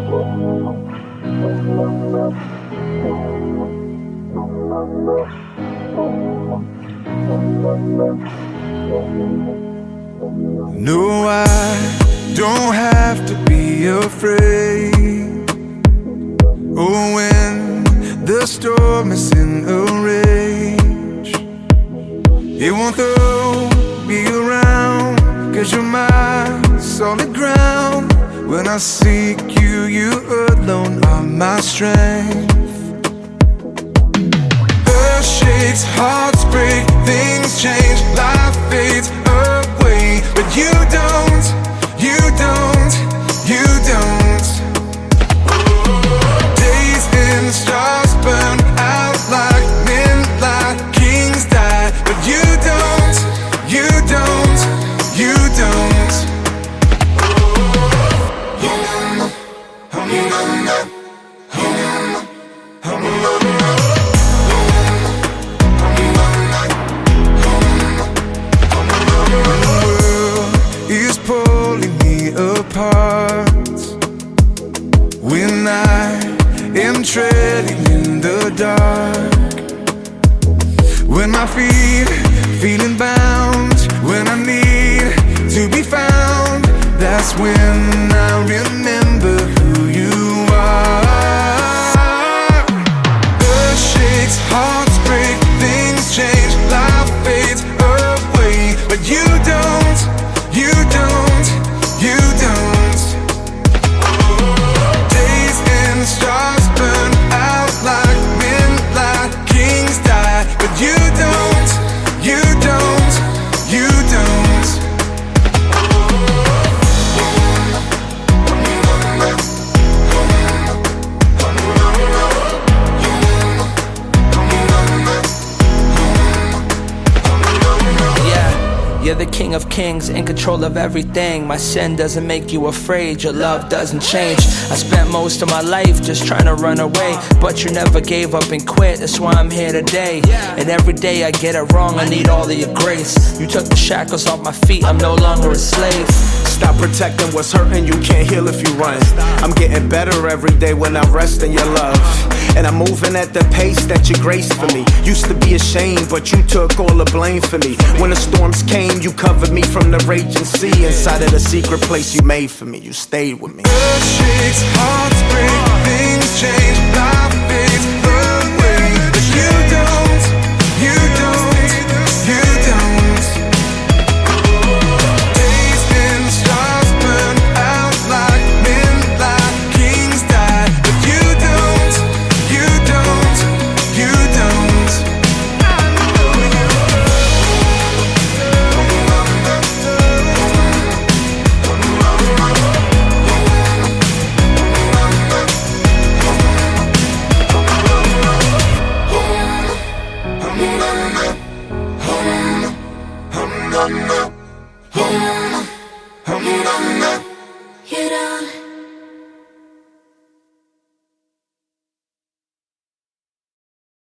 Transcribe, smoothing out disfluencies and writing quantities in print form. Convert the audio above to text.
No, I don't have to be afraid. Oh, when the storm is in a rage, it won't throw me around, 'cause you're my solid ground. When I seek you, you alone are my strength. Earth shakes, hearts break, things change, life fades away, but you don't, you don't, you don't. Days and stars burn out like midnight, kings die, but you don't, you don't, you don't. Apart when I am treading in the dark, when my feet feeling bound, when I need to be found, that's when I remember who you are. Earth shakes, hearts break, things change, life fades away, but you don't, you don't, you don't. Days and stars burn out like midnight, kings die, but you don't, you don't, you don't. You're the king of kings, in control of everything. My sin doesn't make you afraid, your love doesn't change. I spent most of my life just trying to run away, but you never gave up and quit, that's why I'm here today. And every day I get it wrong, I need all of your grace. You took the shackles off my feet, I'm no longer a slave. Stop protecting what's hurting, you can't heal if you run. I'm getting better every day when I rest in your love, and I'm moving at the pace that you graced for me. Used to be ashamed, but you took all the blame for me. When the storms came, you covered me from the raging sea. Inside of the secret place you made for me, you stayed with me. Earth shakes, hearts break, things change, life